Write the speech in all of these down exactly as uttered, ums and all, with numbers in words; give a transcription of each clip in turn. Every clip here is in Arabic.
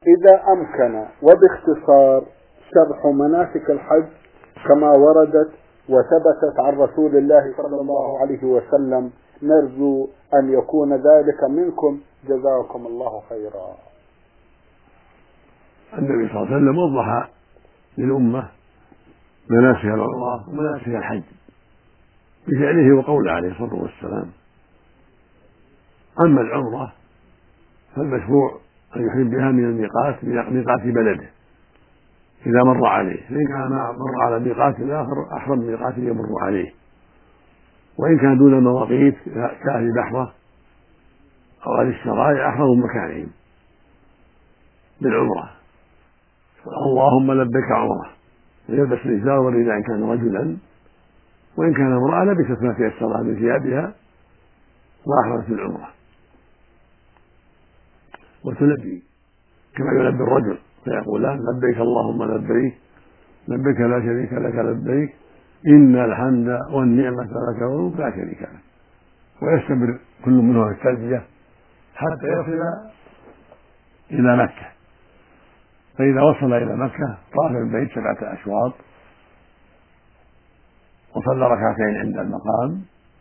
إذا أمكن وباختصار شرح مناسك الحج كما وردت وثبتت عن رسول الله صلى الله عليه وسلم، نرجو أن يكون ذلك منكم، جزاكم الله خيرا. النبي صلى الله عليه وسلم وضح للأمة مناسك العمرة ومناسك الحج بفعله وقوله عليه الصلاة والسلام. أما العمرة فالمشروع أن يحرم بها من الميقات ميقات بلده إذا مر عليه، فإن كان مر على ميقات آخر أحرم ميقات يمر عليه، وإن كان دون مواقيت كأهل بحرة أو أهل الشرائع أحرموا مكانهم بالعمرة. اللهم لبيك عمرة، يلبس الإزار والرداء إن كان رجلا، وإن كان امرأة لبست ما تيسر من ثيابها وأحرمت بالعمرة. وتلبي كما يلبي الرجل فيقولان لبيك اللهم لبيك لبيك لا شريك لك لبيك إن الحمد والنعمة لك والملك لا شريك لك، ويستمر كل منهم التلبية حتى يصل إلى مكة. فإذا وصل إلى مكة طاف البيت سبعة أشواط وصلى ركعتين عند المقام،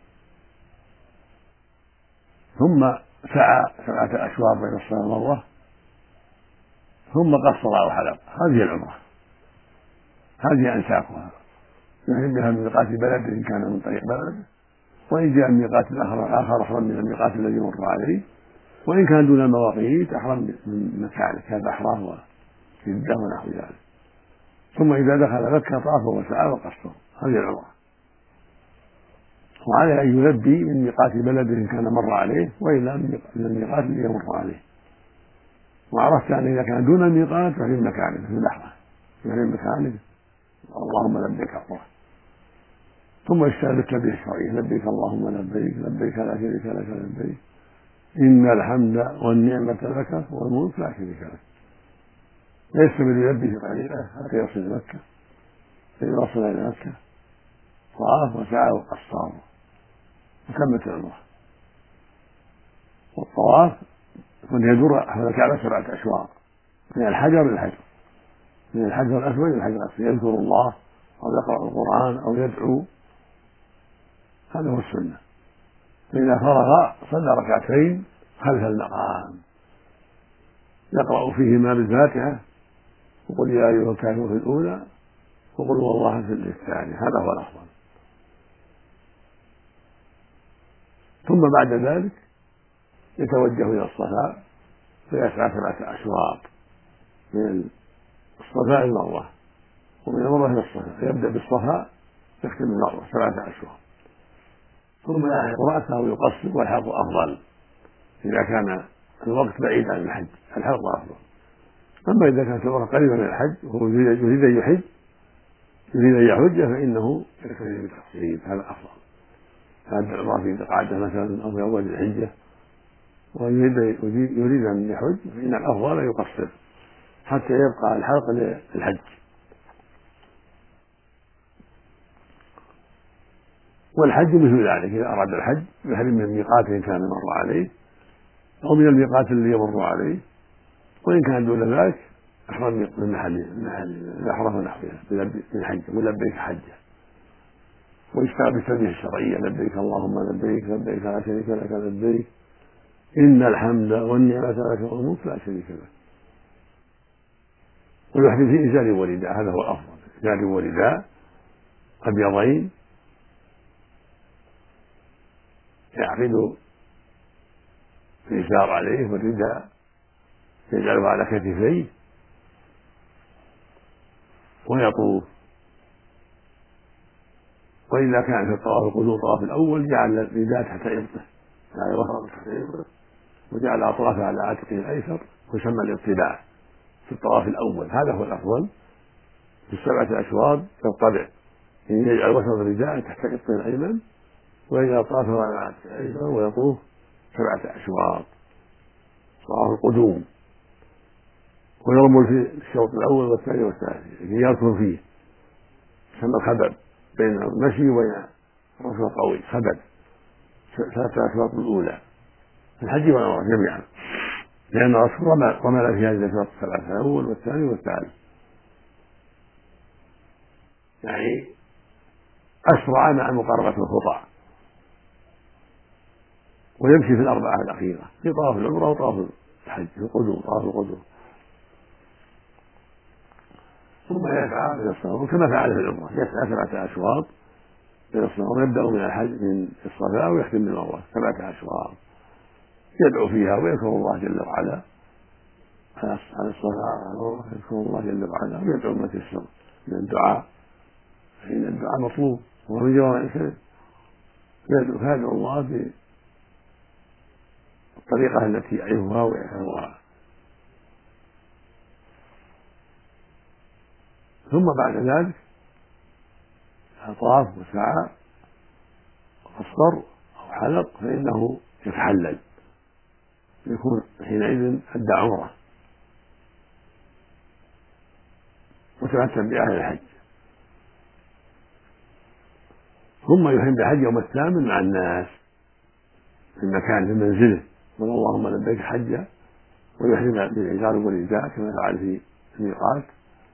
ثم سعى سبعة أشواط بين الصفا والمروة، ثم قصر أو حلق. هذه العمرة، هذه أنساكها، يحرم بها من ميقات بلد إن كان من طريق بلد، وإن جاء الميقات الآخر آخر أحرم من الميقات الذي مر عليه، وإن كان دون المواقيت أحرم من مكانه كالبحرة وجدة ونحو ذلك. ثم إذا دخل مكة طاف وسعى وقصر. هذه العمرة. وعليه أن يلبي من ميقات بلد إن كان مر عليه، وإلا من الميقات الذي يمر عليه. وعرفت أن إذا كان دون الميقات ففي مكانه في البحرة يعني مكانه اللهم لبيك عمرة، ثم يشتغل بالتلبية الشرعية لبيك اللهم لبيك لبيك لا شريك لك لبيك إن الحمد والنعمة لك والملك لا شريك لك. يستمر يلبي في طريقه حتى يصل مكة. فإذا وصل إلى مكة طاف وسعى وقصر وكملت العمرة. والطواف من يدور حول الكعبة سبعة أشواط من الحجر للحجر، من الحجر الأسود إلى الحجر الأسود، يذكر الله أو يقرأ القرآن أو يدعو، هذا هو السنة. فإذا فرغ صلى ركعتين خلف المقام يقرأ فيهما بالفاتحة وقل يا أيها الكافرون في الأولى وقل هو الله في الثانية، هذا هو الأفضل. ثم بعد ذلك يتوجه إلى الصفا فيسعى سبعة أشواط من الصفا إلى المروة ومن المروة إلى الصفا، يبدأ بالصفا يختم المروة سبعة أشواط، ثم يحلق رأسه ويقصر، والحلق أفضل إذا كان الوقت بعيد عن الحج، الحلق أفضل. أما إذا كانت الوقت قريبة من الحج وهو يريد أن يحج يريد أن يحج فإنه يكتفي بالتقصير، هذا أفضل. هذا العمرة في ذي القعدة مثلا أو في أول الحجة ويريد يريد أن يحج فإن الأفضل أن يقصر حتى يبقى الحلق للحج. والحج مثل ذلك، إذا أراد الحج يحرم من ميقات إن كان مر عليه أو من الميقات الذي يمر عليه، وإن كان دون ذلك أحرم من محل محل الإحرام ونحوها بالحج ولبيك حجه، ويشتغل بالتلبية الشرعية لبيك اللهم لبيك لبيك لا شريك لك لبيك إن الحمد والنعمة لك والملك لا شريك لك. ويحرم في إزار ورداء، هذا هو الأفضل، إزار ورداء أبيضين يعقد الإزار عليه والرداء يجعله على كتفيه ويطوف. وإذا كان في الطواف القدوم الطواف الأول جعل الرداء تحت إبطه، جعل ظهره تحت إبطه وجعل أطرافه على عاتقه الأيسر، ويسمى الاطباع في الطواف الأول، هذا هو الأفضل. في السبعة أشواط يطبع، يجعل وسط الرداء تحت إبطه الأيمن ويجعل أطرافه على عاتقه الأيسر ويطوف سبعة أشواط طواف القدوم. ويرمل في الشوط الأول والثاني والثالث يركض فيه، يسمى الخبب بين المشي وبين الركوع القوي، خبب ثلاثة أشواط الأولى في الحج والعمرة جميعا. لأن الرسول رمل في هذه الشرط الثلاثة الأول والثاني والثالث، يعني أسرع مع مقاربة الخطى، ويمشي في الأربعة الأخيرة في طواف العمرة وطواف الحج في القدوم طواف القدوم، ثم يسعى إلى الصلاة كما فعل في العمرة، يسعى سبعة أشواط إلى الصلاة، يبدأ من الحج من الصفا ويختم بالمروة سبعة أشواط، يدعو فيها ويذكر الله جل وعلا على الصلاة، يذكر الله جل وعلا ويدعو ما تيسر من الدعاء، فإن الدعاء مطلوب وهو من جوامع الكلم، يدعو الله بالطريقة التي يعرفها ويفهمها. ثم بعد ذلك طاف وسعى وقصر أو حلق فإنه يتحلل، يكون حينئذ أدى عمره وتمتع بأهل الحج، ثم يحرم بالحج يوم الثامن مع الناس في المكان في منزله، قل اللهم لبيك حجا، ويحرم بالعذار والإزاء كما فعل في الميقات.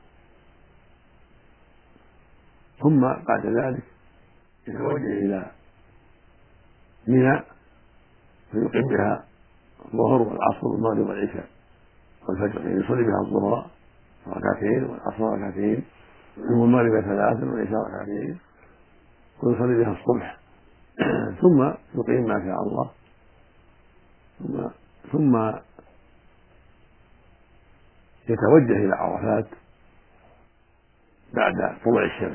ثم بعد ذلك يتوجه إلى منى فيقيم بها الظهر والعصر والمغرب والعشاء والفجر، يعني يصلي بها الظهر ركعتين والعصر ركعتين والمغرب ثلاثا والعشاء ركعتين ويصلي بها الصبح ثم يقيم ما شاء الله، ثم ثم يتوجه إلى عرفات بعد طلوع الشمس،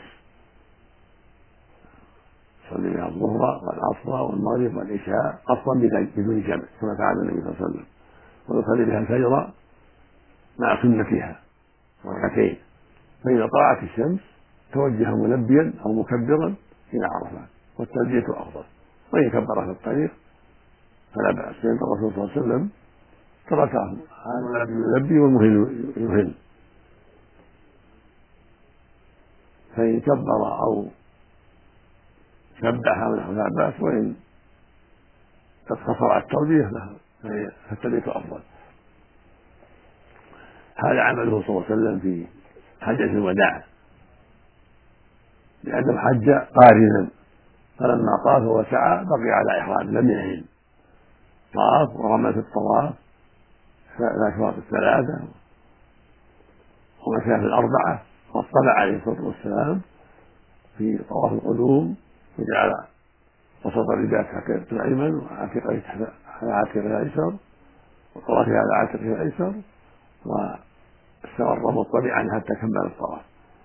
يصلي بها الظهر والعصر والمغرب والعشاء قصرا بدون جمع كما فعل النبي صلى الله عليه وسلم، ويصلي بها الفجر مع سنتها ركعتين، فإذا طلعت الشمس توجه ملبيا أو مكبرا إلى عرفات، والتلبية أفضل، وإن كبر في الطريق فلا بأس، لأن الرسول صلى الله عليه وسلم تركه هذا يلبي والمهل يهل، فإن كبر أو سبح أو نحو لا بأس، وإن اقتصر على التربية فالتلبية أفضل. هذا عمله صلى الله عليه وسلم في حجة الوداع، لأنه حج قارنا، فلما طاف وسعى بقي على إحرام لم يحل، طاف ورمى في الطواف الأشواط الثلاثة ومشى في الأربعة، واطلع عليه الصلاة والسلام في طواف القدوم وجعل وسط الرداء تحت الأيمن وعاتقه على عاتقه الأيسر وطرفه على عاتقه الأيسر، واستمر مطلعا حتى كمل الطواف.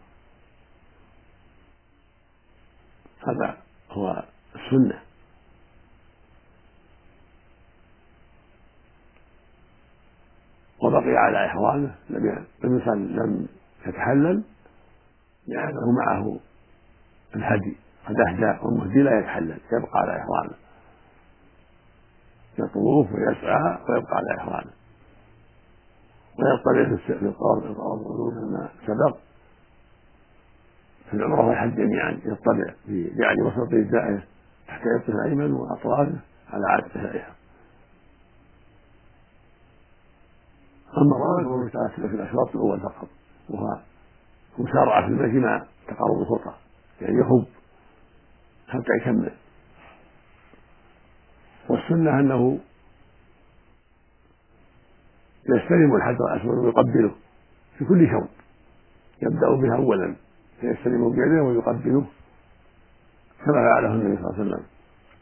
هذا هو السنة. وبقي على إحرامه، لم يتحلل لأنه معه الهدي قد أهدى، والمهدي لا يتحلل يبقى على إحرامه، يطوف ويسعى ويبقى على إحرامه، ويطلع في الطواف كما سبق في العمرة والحج جميعا، يطلع في جعل وسط ردائه تحت يده الأيمن وأطرافه على عاتقه الأيسر. أما الرابع هو متأثر في الأشواط الأول فقط، وهو مسارعة في المشي مع تقارب الخطى، يعني يخب حتى يكمل. والسنة أنه يستلم الحجر الأسود ويقبله في كل شوط، يبدأ به أولا فيستلم بيده ويقبله كما فعله النبي صلى الله عليه وسلم،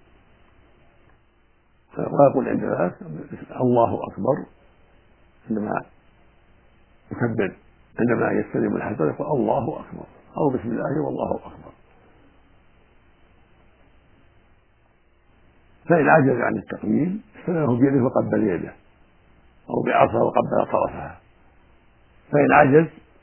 ويقول عند ذلك الله أكبر عندما يكبر، عندما يستلم الحجر يقول الله أكبر أو بسم الله والله أكبر. فإن عجز عن التقبيل استلمه بيده وقبل يده، أو بعصا وقبل طرفها. فإن عجز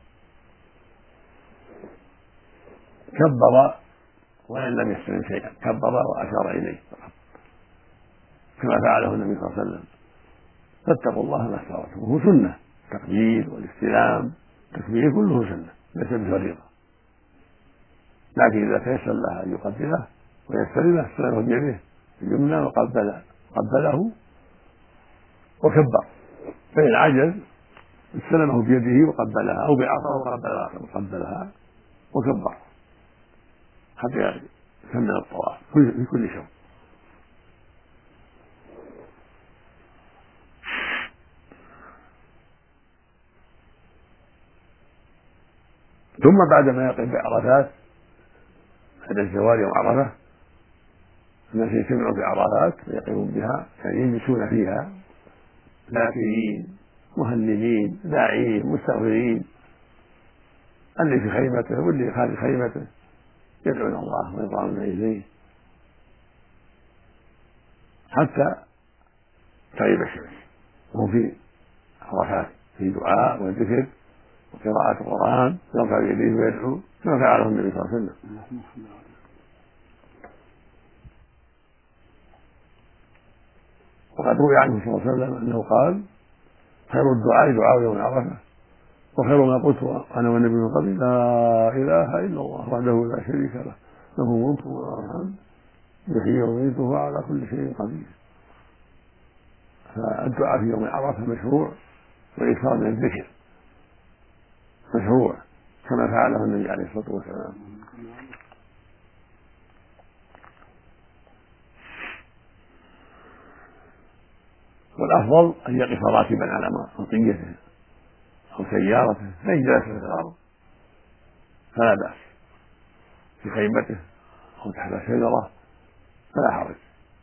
كبر وإن لم يستلم شيئا، كبر وأشار إليه كما فعله النبي صلى الله عليه وسلم. فاتقوا الله ما استطعتم، وهو سنة التقبيل والاستلام، التكبير كله سنة ليس بفريضة، لكن إذا تيسر له أن يقبله ويستلمه استلمه بيده اليمنى وقبل قبله وكبر فإن عجز استلمه بيده وقبلها أو بعصا وقبلها وقبلها وكبر حتى يكمل الطواف في كل شوط. ثم بعد ما يقف بعرفات بعد الزوال يوم عرفة الناس يجتمعوا في عرفات ويقفون بها يعني يجلسون فيها ذاكرين مهللين داعين مستغفرين، اللي في خيمته واللي خارج خيمته يدعون الله ويضعون إليه حتى تغيب الشمس، وهم في عرفات في دعاء وذكر وقراءة القرآن يرفع يديه ويدعو كما فعله النبي صلى الله عليه وسلم. وقد روي عنه صلى الله عليه وسلم أنه قال: خير الدعاء دعاء يوم عرفة، وخير ما قلت أنا والنبي من قبل لا إله إلا الله وحده لا شريك له له الملك وله الحمد يحيي ويميت وهو على كل شيء قدير. فالدعاء في يوم عرفة مشروع، والإكثار من الذكر مشروع كما فعله النبي عليه الصلاة والسلام. والأفضل أن يقف راكبا على مطيته أو سيارته، فإن جلس في الأرض فلا بأس، في خيمته أو تحت شجرة فلا حرج.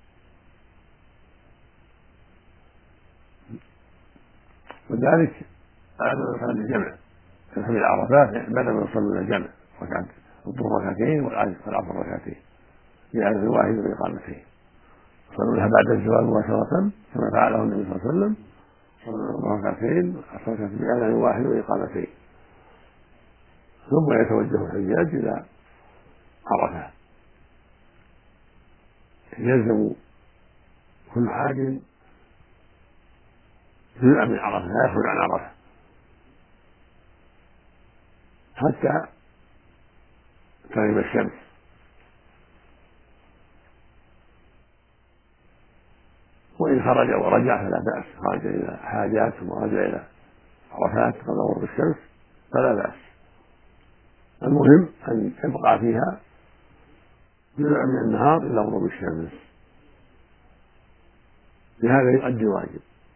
وذلك بعد ما يصلي الجمع في العرفات بعد ما يصلي الجمع ركعت الظهر ركعتين والعصر ركعتين بعدد واحد بإقامتين، صلوا لها بعد الزوال مباشرة كما فعله النبي صلى الله عليه وسلم، صلوا ركعتين والعصر ركعتين بعدد واحد وإقامتين، ثم يتوجه الحجاج إلى عرفة. يلزم كل حاج جزءا من عرفة لا يخرج عن عرفة حتى تغيب الشمس، وإن خرج ورجع فلا بأس، خرج إلى حاجات ثم رجع إلى عرفات قبل غروب الشمس فلا بأس. المهم أن يبقى فيها جزءا من النهار إلى غروب الشمس، لهذا يؤدي واجب.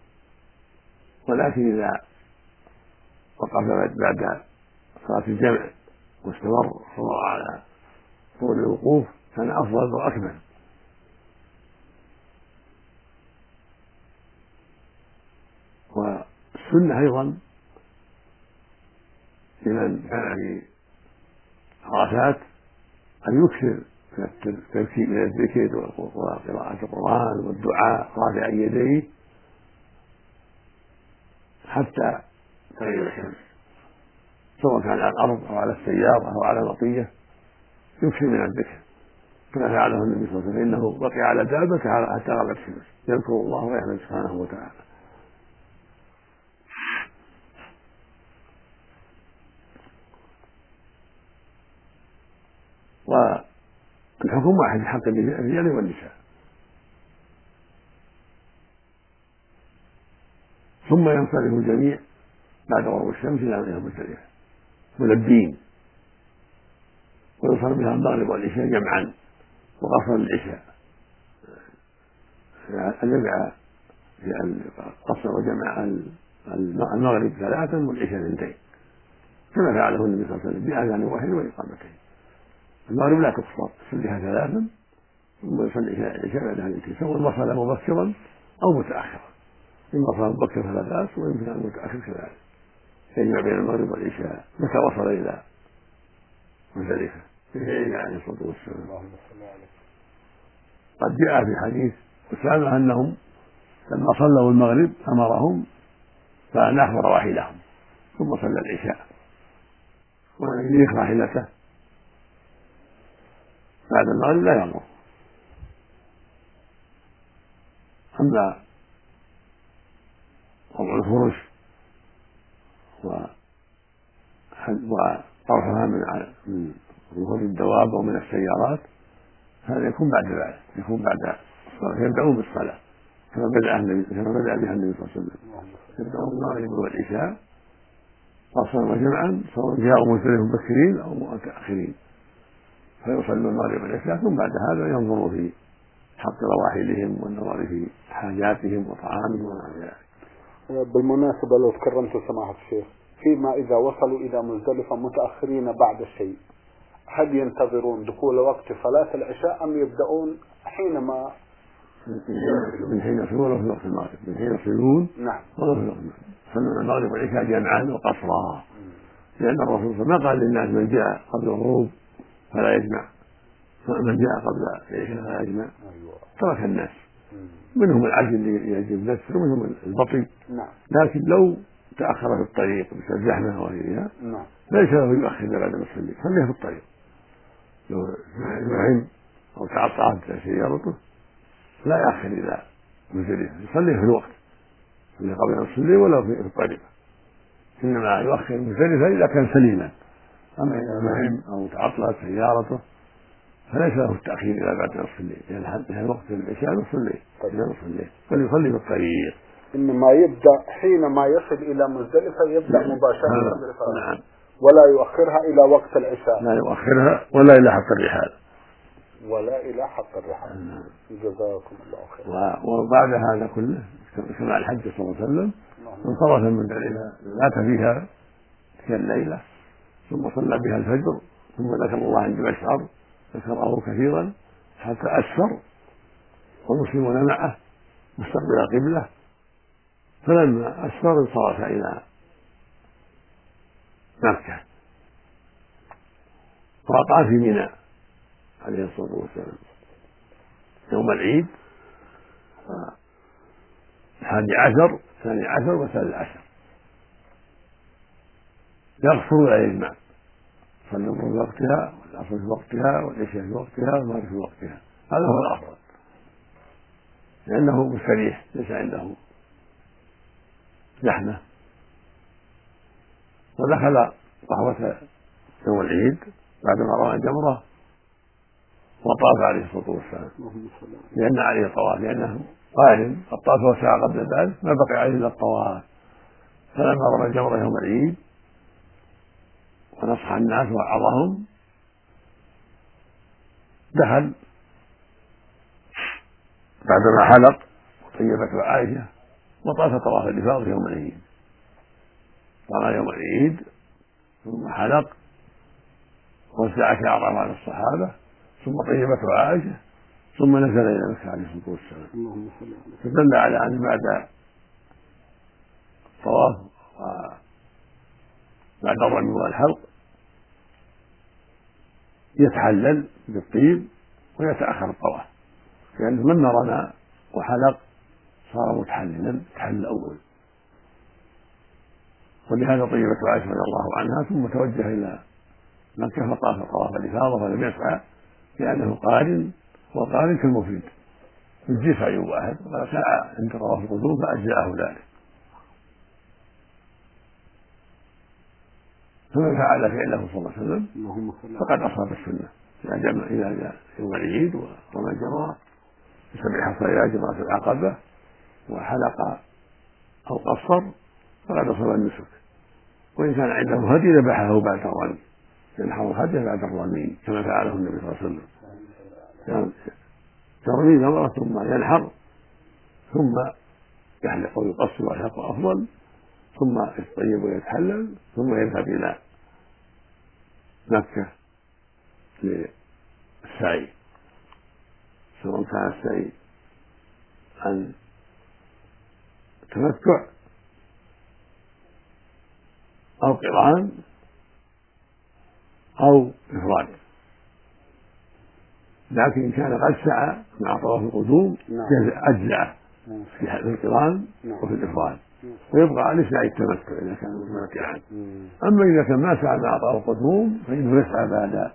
ولكن إذا وقف بعد صلاة الجمع واستمر صلى على طول الوقوف كان أفضل وأكمل. والسنة أيضا لمن كان في عرفات أن يكثر من من الذكر وقراءة القرآن والدعاء رافعا يديه حتى تغيب الشمس، سواء كان على الأرض أو على السيارة أو على مطية يكثر من الذكر كما فعله النبي صلى الله عليه وسلم، إنه بقي على دابته حتى غابت الشمس يذكر الله ويحمد سبحانه وتعالى. والحكم واحد في حق الرجال والنساء. ثم ينصرف الجميع بعد غروب الشمس إلى مدينة مزدلفة ملبين، ويصلي بها المغرب والعشاء جمعا وقصر العشاء، الجمع في القصر وجمع المغرب ثلاثا والعشاء اثنتين كما فعله النبي صلى الله عليه وسلم بأذان واحد وإقامتين. المغرب لا تقصر، يصليها ثلاثا ثم يصلي العشاء بعد اثنتين، سواء وصل مبكرا أو متأخرا، إن وصل مبكر فلا بأس ويمكن أن متأخر كذلك، يجمع بين المغرب والعشاء متى وصل إلى مزدلفة عليه الصلاة والسلام. قد جاء في حديث أسامة أنهم لما صلوا المغرب أمرهم فنحو راحلهم ثم صلى العشاء ومن يملك راحلته بعد المغرب لا يأمر. أما وضع الفرش وطرحها من ظهور الدواب ومن السيارات هذا يكون بعد ذلك، يكون بعد الصلاة، يبدأون بالصلاة كما بدأ النبي كما بدأ بها النبي صلى الله عليه وسلم يبدأ المغرب والعشاء قصرا وجمعا سواء جاءوا مزدلفة مبكرين أو متأخرين، فيصلوا المغرب والعشاء ثم بعد هذا ينظروا في حق رواحلهم والنظر في حاجاتهم وطعامهم ونحو ذلك. بالمناسبة لو تكرمت سماحة الشيخ، فيما إذا وصلوا إلى مزدلفة متأخرين بعد الشيء، هل ينتظرون دخول وقت صلاة العشاء أم يبدأون حينما من حين يصلون ولو في وقت المغرب، من حين يصلون نعم ولو في وقت المغرب يصلون المغرب والعشاء جمعا وقصرا، لأن الرسول صلى الله عليه وسلم ما قال للناس من جاء قبل الغروب فلا يجمع، من جاء قبل العشاء فلا يجمع، ترك الناس منهم العجل اللي يجب نفسه ومنهم البطيء، لكن لو تأخر في الطريق بسبب زحمة وغيرها ليس له يؤخر بعد ما يصلي، يصليها في الطريق. لو زحم أو تعطلت سيارته لا يأخر إلى مزدلفة، يصليها في الوقت اللي قبل أن يصلي ولا في الطريق، إنما يؤخر مزدلفة إذا كان سليما. أما إذا زحم أو تعطلت سيارته فليس له التأخير إلى بعد نصف الليل، لأن حتى وقت العشاء نصف الليل إلى نصف الليل بل يصلي في الطريق. إنما يبدأ حينما يصل إلى مزدلفة يبدأ مباشرة بالصلاة، نعم، ولا يؤخرها إلى وقت العشاء، لا يؤخرها ولا إلى حق الرحال ولا إلى حق الرحال. نعم. جزاكم الله خير. وبعد هذا كله كما الحج صلى الله عليه وسلم انصرف من مزدلفة مات فيها تلك الليلة ثم صلى بها الفجر ثم ذكر الله عند مشعر ذكره كثيرا حتى أسفر والمسلمون معه مستقبل القبلة، فلما أسفر انصرف إلى مكة وقع في منى عليه الصلاة والسلام يوم العيد الحادي عشر الثاني عشر والثالث عشر، يغفر ولا يجمع، صلى الظهر في وقتها والعصر في وقتها والعشاء في وقتها والمغرب في وقتها، هذا هو الأفضل لأنه مستريح ليس عنده زحمة. ودخل قهوة يوم العيد بعدما رأى الجمرة وطاف عليه الصلاة والسلام، لأن عليه الطواف لأنه قارن قد طاف وسعى قبل ذلك ما بقي عليه إلا الطواف، فلما رأى الجمرة يوم العيد ونصح الناس ووعظهم دخل بعدما حلق وطيبته عائشة وطاف طواف الإفاضة يوم العيد، طاف يوم العيد ثم حلق ووزع شعره على الصحابة ثم طيبته عائشة ثم نزل إلى مكة عليه الصلاة والسلام، فدل على أن بعد الطواف وبعد الرمي والحلق يتحلل بالطيب ويتأخر الطواف، لأنه لما رمى وحلق صار متحللا تحلل أول، ولهذا طيبة عائشة رضي الله عنها ثم توجه إلى مكة فطاف طواف الإفاضة ولم يسعى لأنه قارن، والقارن كالمفيد يجزي سعي واحد، وسعى عند طواف القدوم فأجزأه ذلك، فمن فعل فعله صلى الله عليه وسلم فقد أصاب السنة إذا جمع إذا جاء يوم العيد ورمى الجمرة بسبع حصيات جمرة العقبة وحلق أو قصر فقد أصاب النسك، وإن كان عنده هدي ذبحه بعد الرمي ينحر الهدي بعد الرمي كما فعله النبي صلى الله عليه وسلم، يرمي جمرة ثم ينحر ثم يحلق ويقصر والحلق أفضل ثم يطيب ويتحلل ثم يذهب إلى مكة للسعي، سواء كان السعي عن تمتع أو قران أو إفراد، لكن إن كان قد سعى مع طواف القدوم أجزأه في القران وفي الإفراد ويبقى عليه سعي التمتع إذا كان متمتعا. أما إذا كان ما سعى مع طواف القدوم فإنه يسعى بعد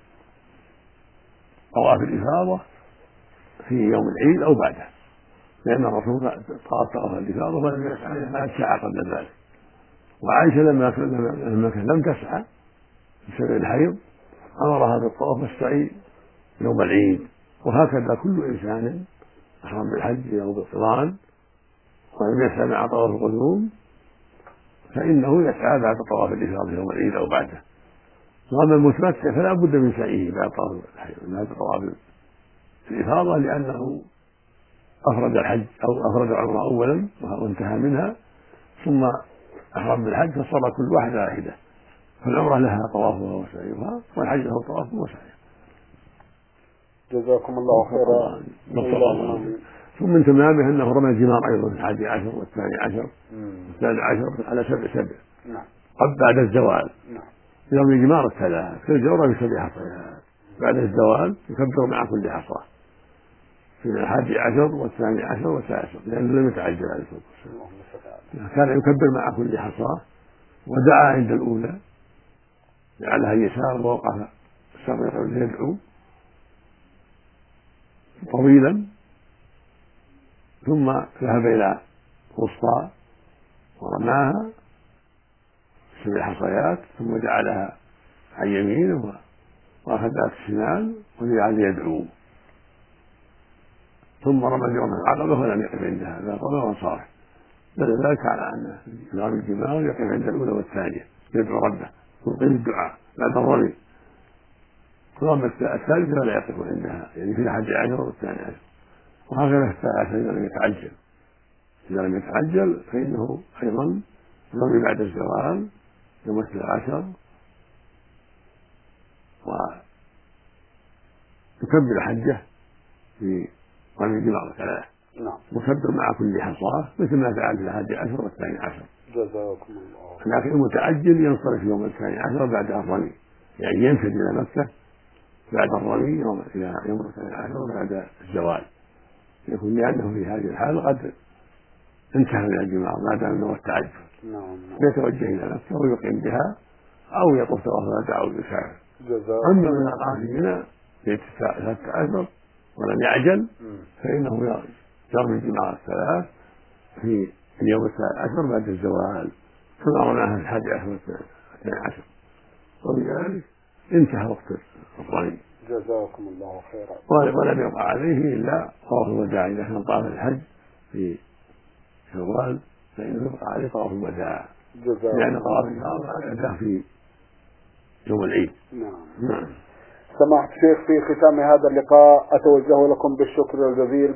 طواف الإفاضة في يوم العيد أو بعده، لأن الرسول طاف طواف الإفاضة ولم يسعى ما سعى قبل ذلك، وعائشة لما لما لم تسعى بسبب الحيض أمرها بالطواف والسعي يوم العيد، وهكذا كل إنسان أحرم بالحج أو بالقران ولم يسعى مع طواف القدوم فإنه يسعى بعد طواف الإفاضة يوم العيد أو بعده. وأما المتمتع فلا بد من سعيه بعد طواف بعد طواف الإفاضة لأنه أفرد الحج أو أفرد العمرة أولا وانتهى منها ثم أحرم بالحج فصار كل واحدة واحدة، فالعمرة لها طوافها وسعيها والحج له طواف وسعي. جزاكم الله خيرا. ثم من تمامه أنه رمى الجمار أيضا في الحادي عشر والثاني عشر والثالث عشر على سبع سبع قبل بعد الزوال. يوم الجمار الثلاث كل جورة بسبع حصيات، بعد الزوال يكبر مع كل حصاه في الحادي عشر والثاني عشر والثالث عشر لأنه لم يتعجل عليه الصلاة والسلام، كان يكبر مع كل حصاه ودعا عند الأولى جعلها يسار ووقف سريرا يدعو طويلا ثم ذهب إلى وسطى ورماها سبع حصيات ثم جعلها عن يمينه وأخذها الشمال وجعل يدعو ثم رمى جمرة العقبة ولم يقف عندها لا رمى وانصرف، دل ذلك على أن إمام الجمار يقف عند الأولى والثانية يدعو ربه ويقيم الدعاء بعد الرمي، ثم الثالثة لا يقف عندها يعني في الحادي عشر والثاني عشر، وهكذا الثالث إذا لم يتعجل إذا لم يتعجل فإنه أيضا يرمي بعد الزوال يوم الثالث عشر ويكبر حجه في رمي الجمار ثلاث مكبر مع كل حصاه مثل ما فعل في الحادي عشر والثاني عشر. جزاكم الله. لكن المتعجل ينصرف يوم الثاني عشر بعد الرمي يعني ينفذ إلى مكة بعد الرمي يوم إلى يوم الثاني عشر بعد الزوال، يكون لأنه في هذه الحال قد انتهى من الجمار ما دام انه التعجل يتوجه إلى مكة ويقيم بها أو يطوف طواف الوداع أو يسافر. أما من القادمين في الثالث عشر ولم يعجل فإنه يرمي الجمار الثلاث في اليوم الثالث عشر بعد الزوال كما رماها في الحادي عشر والثاني عشر، وبذلك انتهى وقت الرمي. جزاكم الله خيرا. ولم يقع عليه إلا طواف الوداع إذا كان طاف الحج في شوال فإنه يبقى عليه طواف الوداع لأن طواف الإفاضة أداه في يوم العيد. نعم. نعم. سماحة الشيخ، في ختام هذا اللقاء أتوجه لكم بالشكر الجزيل